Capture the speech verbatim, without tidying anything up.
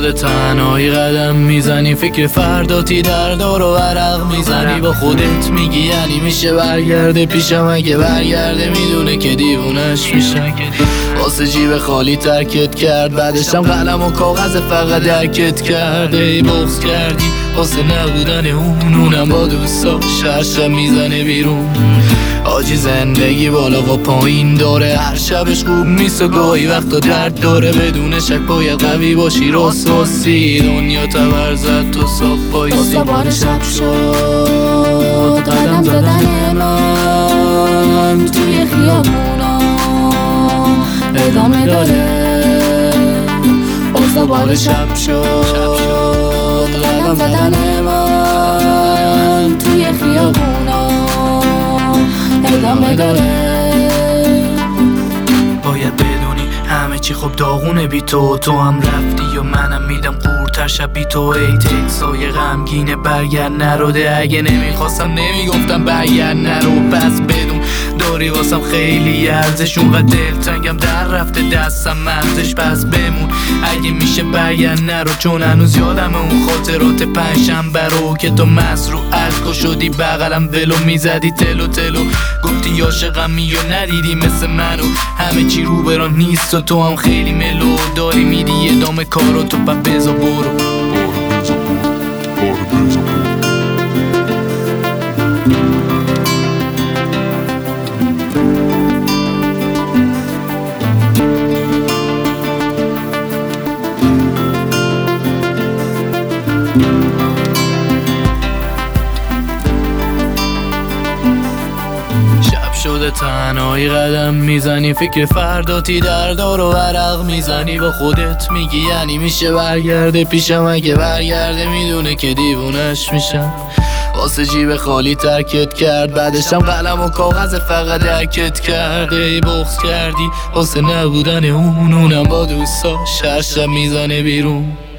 شده تنهایی قدم میزنی، فکر فرداتی در دور و ورق میزنی، با خودت میگی یعنی میشه برگرده پیشم، اگه برگرده میدونه که دیوونش میشم. واسه جیب خالی ترکت کرد، بعدشم قلم و کاغذ فقط درکت کرده. ای بغض کردی واسه نبودن اون، اونم با دوستا شرشم میزنه بیرون. آجی زندگی بالا و پایین داره، هر شبش خوب نیست و گاهی وقتا درد داره. بدون شک باید قوی باشی، راست واستی دنیا تبر زد تو صاف بایستی. بار شب شد قدم زدن من توی خیابونا ادامه داره. بار شب شد قدم زدن من توی خیابونا ادامه داره. باید بدونی همه چی خوب داغونه بی تو، تو هم رفتی و منم میدم قورتر شب بی تو. ای تکسای غمگینه برگرد نروده، اگه نمیخواستم نمیگفتم برگرد نرو. پس بدون داری واسم خیلی ارزش، اونقدر دلتنگم در رفته دستم مرزش. پس بمون اگه میشه برگرد نرو، چون هنوز یادم اون خاطرات پنجشنبه رو که تو مست رو الکو شدی بغلم ولو میزدی تلو تلو. گفتی عاشقمی و ندیدی مثل منو، همه چی رو برام نیست و تو هم خیلی ملو داری میدی ادامه کارو. تو پا بزا برو شده تنهایی قدم میزنی، فکر فرداتی در دور و ورق میزنی، با خودت میگی یعنی میشه برگرده پیشم، اگه برگرده میدونه که دیوونش میشم. واسه جیب خالی ترکت کرد، بعدشم قلم و کاغذ فقط درکت کرده. ای بغض کردی واسه نبودن اون، اونم با دوستا شرشم میزنه بیرون.